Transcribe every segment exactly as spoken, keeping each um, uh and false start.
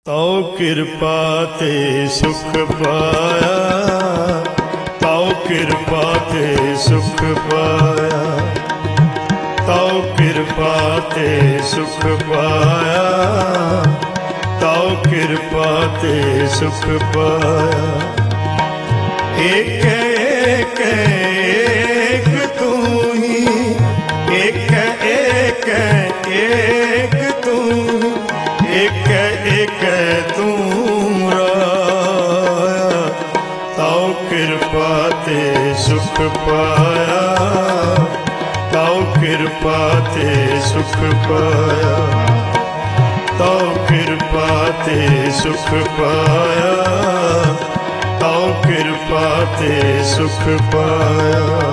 ਤਉ ਕਿਰਪਾ ਤੇ ਸੁਖ ਪਾਇਆ, ਤਉ ਕਿਰਪਾ ਤੇ ਸੁਖ ਪਾਇਆ, ਤਉ ਕਿਰਪਾ ਤੇ ਸੁਖ ਪਾਇਆ, ਤਉ ਕਿਰਪਾ ਤੇ ਸੁਖ ਪਾਇਆ। ਏਕ ਏਕ ਏਕ ਤੂੰ ਹੀ, ਏਕ ਏਕ ਏਕ ਤੂੰ, ਏਕ ਏਕ ਤੂੰ ਰਾਇਆ। ਤਉ ਕਿਰਪਾ ਤੇ ਸੁਖ ਪਾਇਆ, ਤਉ ਕਿਰਪਾ ਤੇ ਸੁਖ ਪਾਇਆ, ਤਉ ਕਿਰਪਾ ਤੇ ਸੁਖ ਪਾਇਆ, ਤਉ ਕਿਰਪਾ ਤੇ ਸੁਖ ਪਾਇਆ।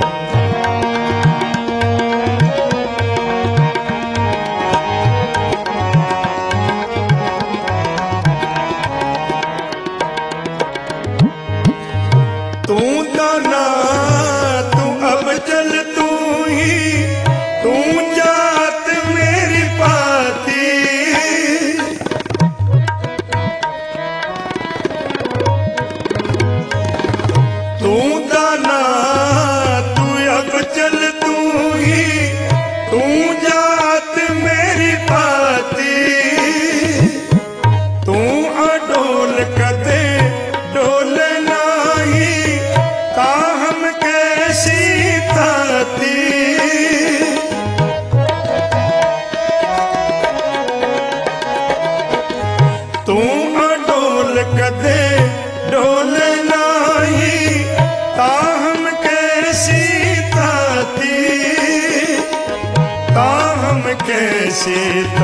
तू दाना तू अबचल तू ही, तू जात मेरी पाती। तू दाना तू अबचल तू ही, तू जात मेरी पाती। तू अडोल कदे डोल ताहम कैसी ताती। तू अडोल कदे डोल नाही, ताहम कैसी ताती, ताहम कैसी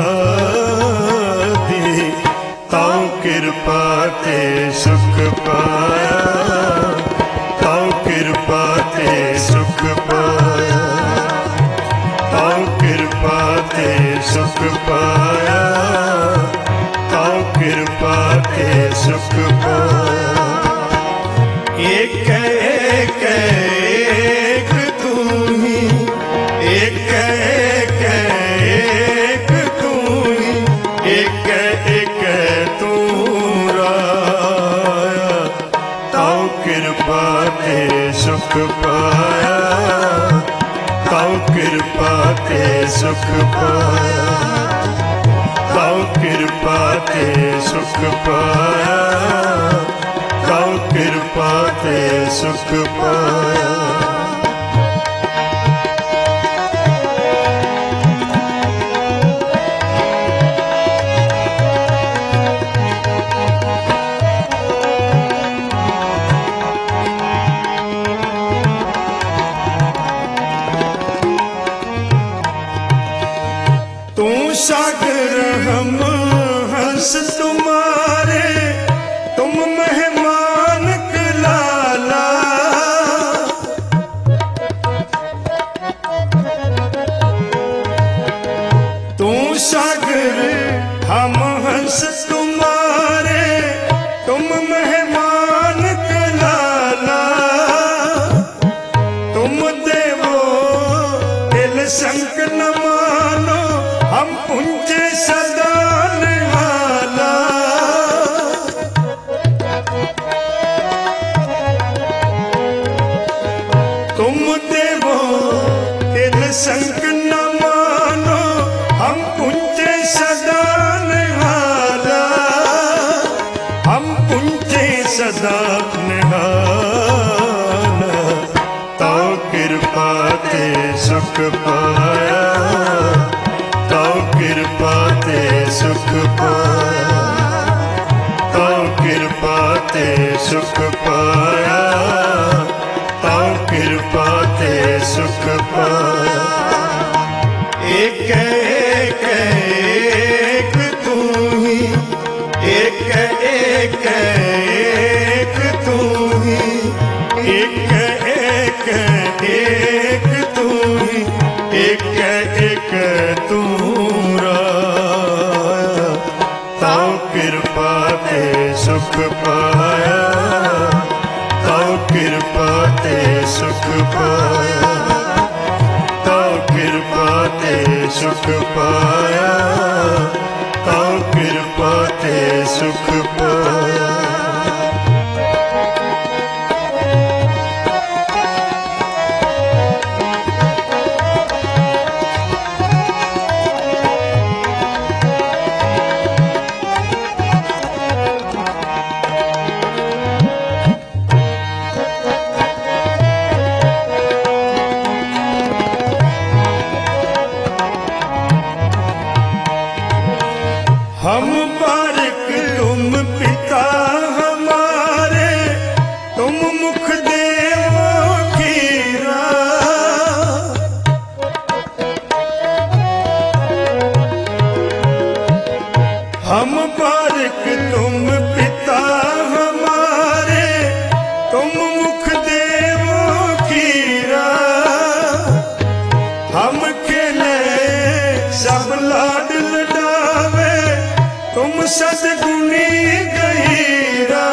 ताती। तउ किरपा ते सुख पाया, तउ किरपा ते सुख पाया, तउ किरपा ते सुख पाया, तउ किरपा ते सुख पाया। एक एक एक तू ही, एक एक एक तू ही, एक एक तू राया। तउ किरपा ते सुख पाया, तउ किरपा ते सुख पाया, तउ किरपा ते सुख पाया, तउ किरपा ते सुख पाया। तू सागर हम हंस तुम्हारे, तुम मेहमान लाला। तू सागर हम हंस तुम्हारे, तुम मेहमान लाला। तुम देवो दिल संक न मानो, हम पुंजे सदा निवाला। तुम देवो दिल संक न मानो, हम पुंजे सदा निवाला, हम पुंजे सदा निवाला। तउ किरपा ते सुख पाया, तउ किरपा ते सुख पाया, तउ किरपा ते सुख पाया, तउ किरपा ते सुख पाया। एक एक एक तू ही, एक एक एक तू ही, एक एक एक तू ही, एक एक तू राया। तउ किरपा ते सुख पाया, तउ किरपा ते सुख पाया, तउ किरपा ते सुख पाया, तउ किरपा ते सुख पाया। हम बारिक तुम पिता हमारे, तुम मुख देवों की राह। हम बारिक तुम पिता हमारे, तुम मुख देवों की राह। हम खेले सब लाड लडावे, तुम सद्गुणी गहीरा।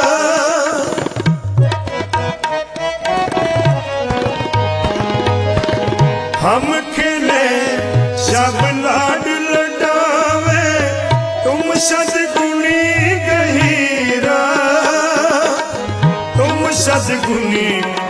हम खेले सब लाड लडावे, तुम सद्गुणी गहीरा। तुम सद्गुणी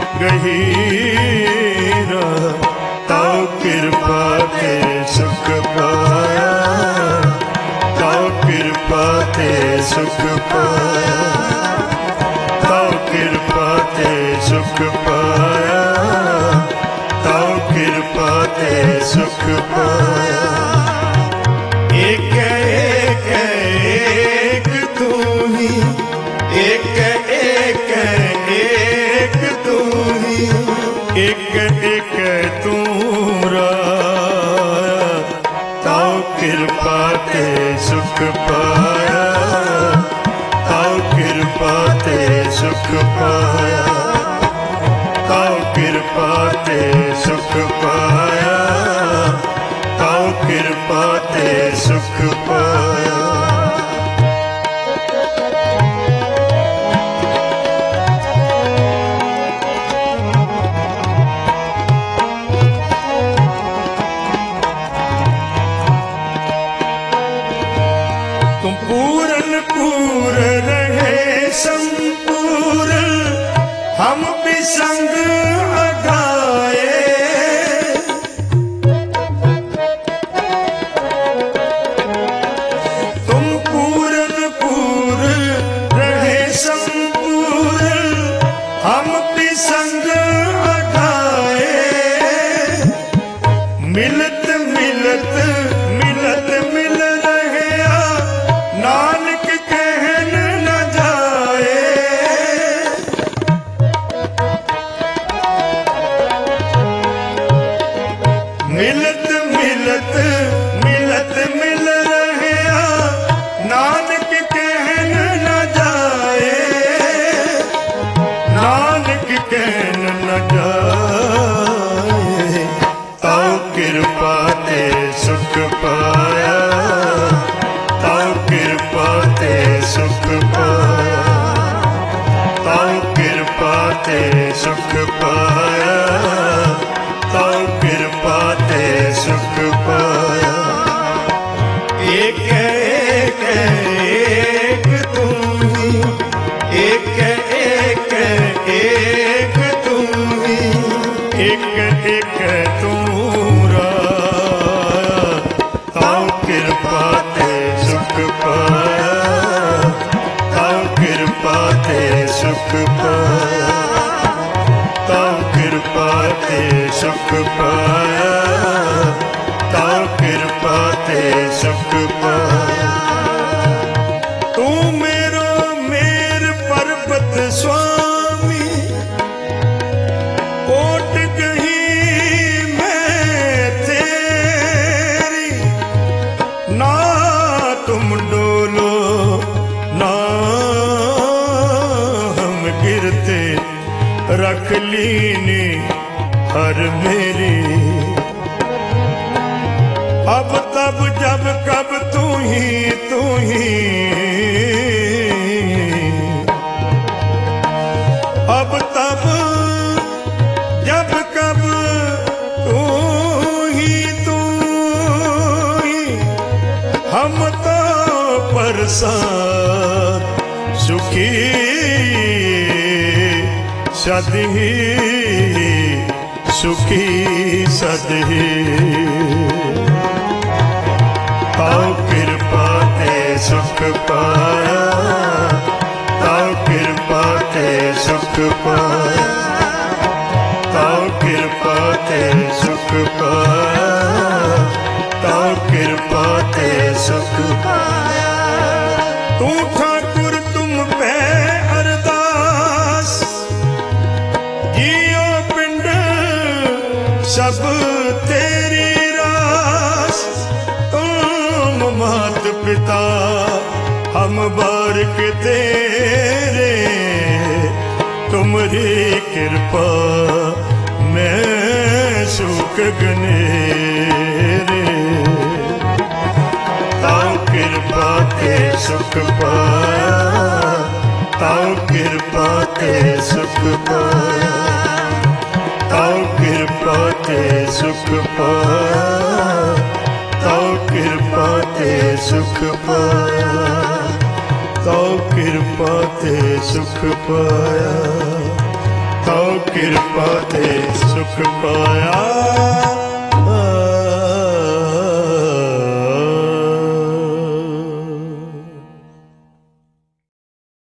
गहीरा, ताऊ कृपा के सुख पाया। ताऊ कृपा ते सुख पाया। ताऊ कृपा ते सुख पाया। ताऊ कृपा ते सुख पाया। एक एक एक तू ही, एक एक एक तू ही, एक एक तू राया। ताऊ कृपा ते सुख पाया। ताऊ कृपा ते सुख पाया। ताऊ कृपा ते सुख पाया। ताऊ कृपा ते सुख पाया। तुम पूरन पूर रहे संपूर्ण, हम भी संग अगाए। तुम पूरन पूर रहे संपूर्ण, हम भी संग अगाए। मिलत मिलत मिलत मिल रहे, नानक कहन न जाए। मिलत मिलत मिलत मिल रहे, नानक कहन न जाए। नानक कहन न जाए। ताऊ कृपा ते सुख पाया। ताऊ कृपा ते सुख पाया। ताऊ कृपा ते सुख पाया। ताऊ कृपा ते सुख पाया। एक एक एक तू ही, एक एक एक तू ही, एक एक तू राया। ताऊ कृपा ते सुख पाया। ताऊ कृपा ते सुख पाया। ताऊ कृपा ते सुख पाया। ताऊ कृपा ते सुख पाया। तू मेरो मेर पर्वत स्वामी, ओट गही मैं तेरी। ना तुम डोलो ना हम गिरते, रख लीनी हर मेरी। अब तब जब कब तू ही तू ही, अब तब जब कब तू ही तू ही। हम तो पर प्रसाद सुखी सदही सुखी सदही ताऊ कृपा ते सुख पाया ताऊ कृपा ते सुख पाया ताऊ कृपा ते सुख पाया ताऊ कृपा ते सुख पाया तू ठाकुर तुम पे अरदास जियो पिंड सब तेरी रास तुम मात पिता हम बारक तेरे तुमरी कृपा मैं सुख गनेरे ताऊ कृपा ते सुख पाया ताऊ कृपा ते सुख पाया ताऊ कृपा ते सुख पाया ताऊ कृपा ते सुख पाया ताऊ कृपा ते सुख पाया ताऊ कृपा ते सुख पाया।